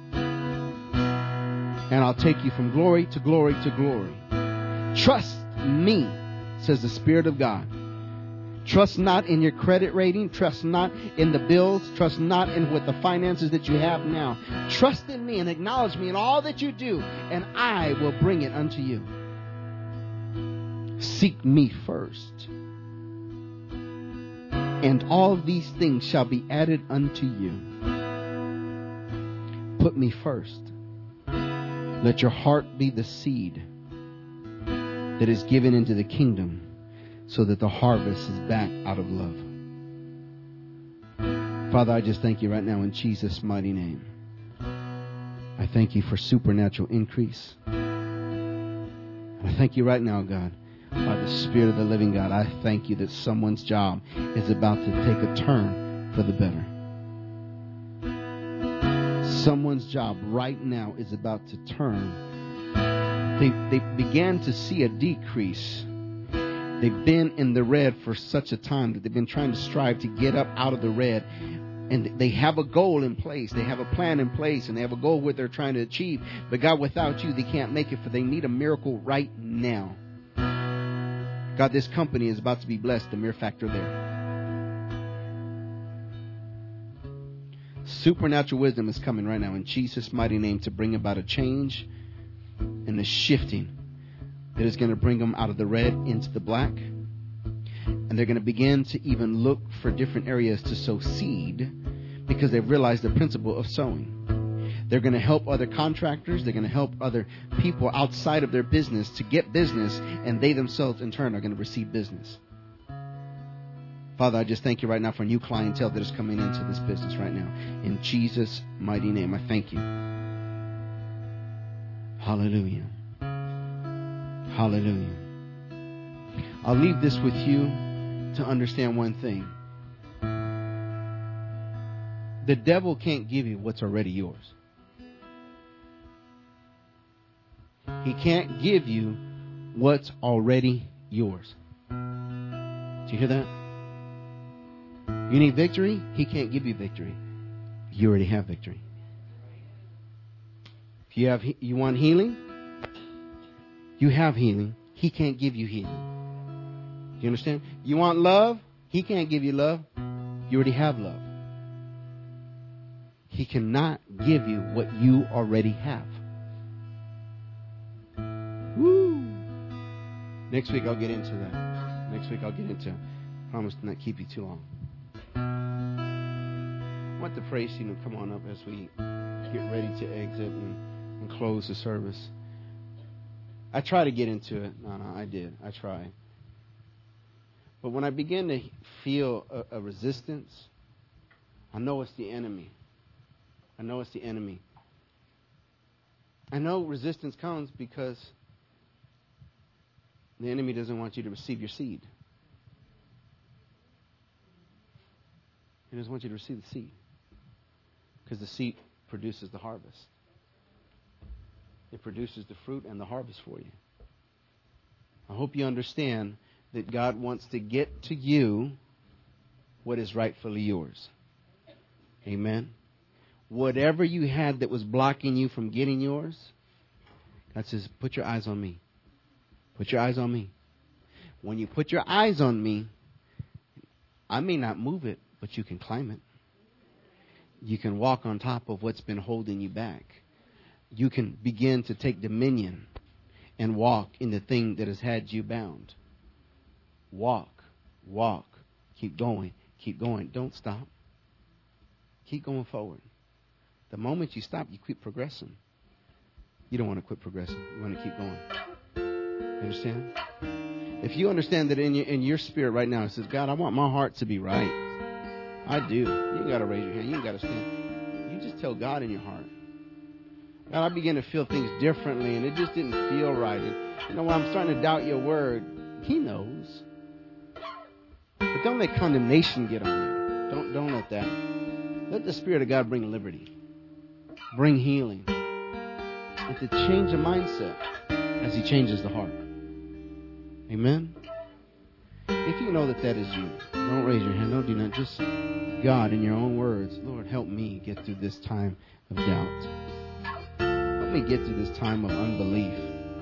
And I'll take you from glory to glory to glory. Trust me, says the Spirit of God. Trust not in your credit rating. Trust not in the bills. Trust not in what the finances that you have now. Trust in me and acknowledge me in all that you do, and I will bring it unto you. Seek me first, and all these things shall be added unto you. Put me first. Let your heart be the seed that is given into the kingdom, so that the harvest is back out of love. Father, I just thank you right now in Jesus' mighty name. I thank you for supernatural increase. I thank you right now, God, by the Spirit of the living God. I thank you that someone's job is about to take a turn for the better. Someone's job right now is about to turn. They, they began to see a decrease. They've been in the red for such a time that they've been trying to strive to get up out of the red. And they have a goal in place. They have a plan in place. And they have a goal what they're trying to achieve. But God, without you, they can't make it, for they need a miracle right now. God, this company is about to be blessed. The mere fact they're there. Supernatural wisdom is coming right now in Jesus' mighty name to bring about a change and a shifting that is going to bring them out of the red into the black. And they're going to begin to even look for different areas to sow seed because they've realized the principle of sowing. They're going to help other contractors. They're going to help other people outside of their business to get business, and they themselves in turn are going to receive business. Father, I just thank you right now for a new clientele that is coming into this business right now. In Jesus' mighty name, I thank you. Hallelujah. Hallelujah. I'll leave this with you to understand one thing. The devil can't give you what's already yours. He can't give you what's already yours. Do you hear that? You need victory? He can't give you victory. You already have victory. If you have, you want healing? You have healing. He can't give you healing. You understand? You want love? He can't give you love. You already have love. He cannot give you what you already have. Woo! Next week I'll get into that. Next week I'll get into it. I promise to not keep you too long. I want the praise team to come on up as we get ready to exit and, and close the service. I try to get into it. No, no, I did. I tried. But when I begin to feel a, a resistance, I know it's the enemy. I know it's the enemy. I know resistance comes because the enemy doesn't want you to receive your seed. He doesn't want you to receive the seed. Because the seed produces the harvest. It produces the fruit and the harvest for you. I hope you understand that God wants to get to you what is rightfully yours. Amen. Whatever you had that was blocking you from getting yours, God says, put your eyes on me. Put your eyes on me. When you put your eyes on me, I may not move it, but you can climb it. You can walk on top of what's been holding you back. You can begin to take dominion and walk in the thing that has had you bound. Walk, walk, keep going, keep going. Don't stop. Keep going forward. The moment you stop, you quit progressing. You don't want to quit progressing. You want to keep going. You understand? If you understand that in your, in your spirit right now, it says, God, I want my heart to be right. I do. You ain't got to raise your hand. You ain't got to stand. You just tell God in your heart. God, I began to feel things differently, and it just didn't feel right. And, you know, when I'm starting to doubt your word, he knows. But don't let condemnation get on you. Don't, don't let that. Let the Spirit of God bring liberty, bring healing, and to change the mindset as he changes the heart. Amen? If you know that that is you, don't raise your hand. Don't do that. Just, God, in your own words, Lord, help me get through this time of doubt. Help me get through this time of unbelief.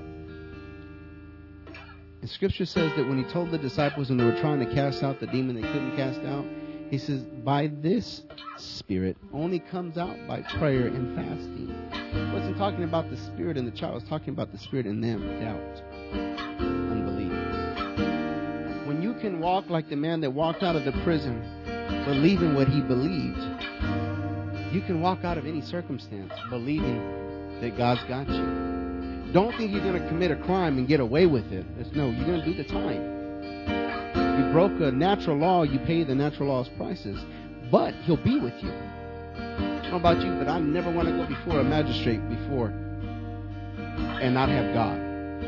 And Scripture says that when he told the disciples when they were trying to cast out the demon they couldn't cast out, he says, by this Spirit only comes out by prayer and fasting. He wasn't talking about the Spirit in the child. He was talking about the Spirit in them, doubt, unbelief. When you can walk like the man that walked out of the prison, believing what he believed, you can walk out of any circumstance believing that God's got you. Don't think you're going to commit a crime and get away with it. It's, no, you're going to do the time. You broke a natural law, you pay the natural law's prices. But he'll be with you. I don't know about you, but I never want to go before a magistrate before and not have God.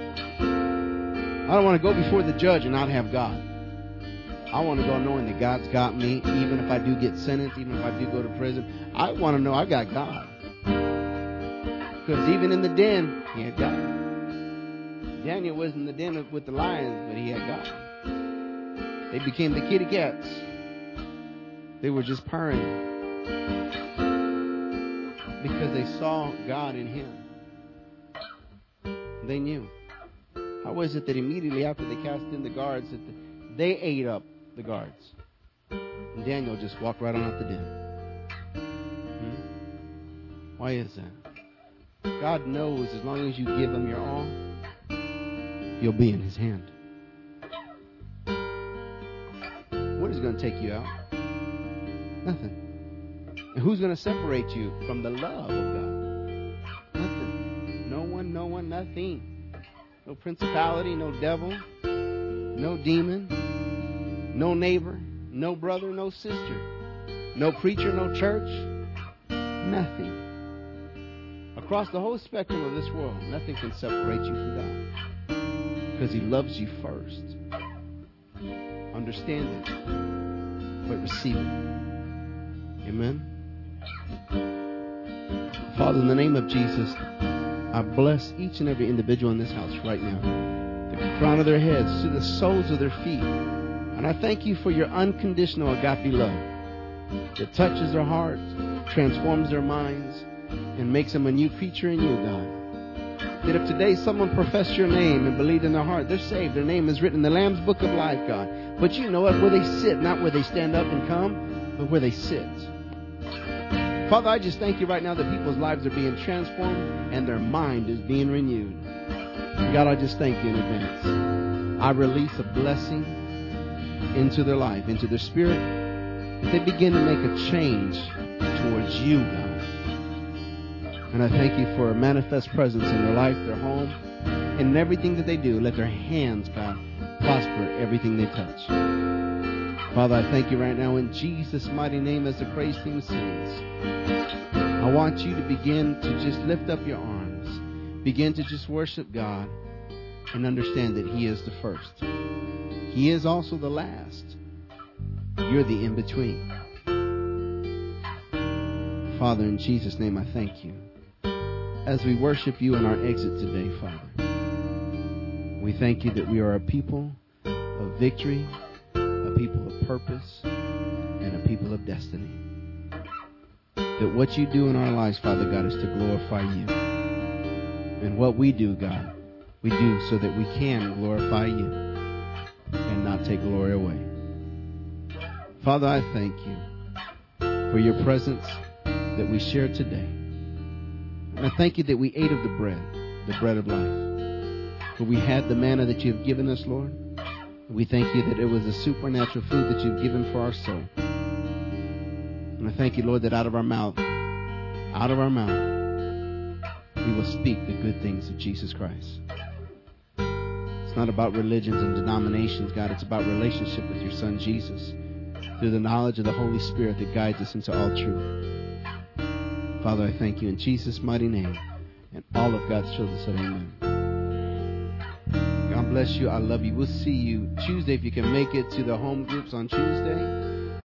I don't want to go before the judge and not have God. I want to go knowing that God's got me, even if I do get sentenced, even if I do go to prison. I want to know I got God. Because even in the den, he had God. Daniel was in the den with the lions, but he had God. They became the kitty cats. They were just purring because they saw God in him. They knew. How was it that immediately after they cast in the guards, that the, they ate up the guards? And Daniel just walked right on out the den. Hmm? Why is that? God knows as long as you give him your all, you'll be in his hand. What is going to take you out? Nothing. And who's going to separate you from the love of God? Nothing. No one, no one, nothing. No principality, no devil, no demon, no neighbor, no brother, no sister, no preacher, no church, nothing. Across the whole spectrum of this world, nothing can separate you from God because he loves you first. Understand it, but receive it. Amen. Father, in the name of Jesus, I bless each and every individual in this house right now, the crown of their heads to the soles of their feet. And I thank you for your unconditional agape love that touches their hearts, transforms their minds, and makes them a new creature in you, God. That if today someone professed your name and believed in their heart, they're saved. Their name is written in the Lamb's Book of Life, God. But you know it, where they sit, not where they stand up and come, but where they sit. Father, I just thank you right now that people's lives are being transformed and their mind is being renewed. God, I just thank you in advance. I release a blessing into their life, into their spirit, that they begin to make a change towards you, God. And I thank you for a manifest presence in their life, their home, and in everything that they do. Let their hands, God, prosper everything they touch. Father, I thank you right now in Jesus' mighty name as the praise team sings. I want you to begin to just lift up your arms. Begin to just worship God and understand that he is the first. He is also the last. You're the in-between. Father, in Jesus' name, I thank you. As we worship you in our exit today, Father, we thank you that we are a people of victory, a people of purpose, and a people of destiny. That what you do in our lives, Father God, is to glorify you. And what we do, God, we do so that we can glorify you and not take glory away. Father, I thank you for your presence that we shared today. And I thank you that we ate of the bread, the bread of life. For we had the manna that you have given us, Lord. We thank you that it was a supernatural food that you've given for our soul. And I thank you, Lord, that out of our mouth, out of our mouth, we will speak the good things of Jesus Christ. It's not about religions and denominations, God. It's about relationship with your Son, Jesus, through the knowledge of the Holy Spirit that guides us into all truth. Father, I thank you in Jesus' mighty name. And all of God's children said amen. God bless you. I love you. We'll see you Tuesday if you can make it to the home groups on Tuesday.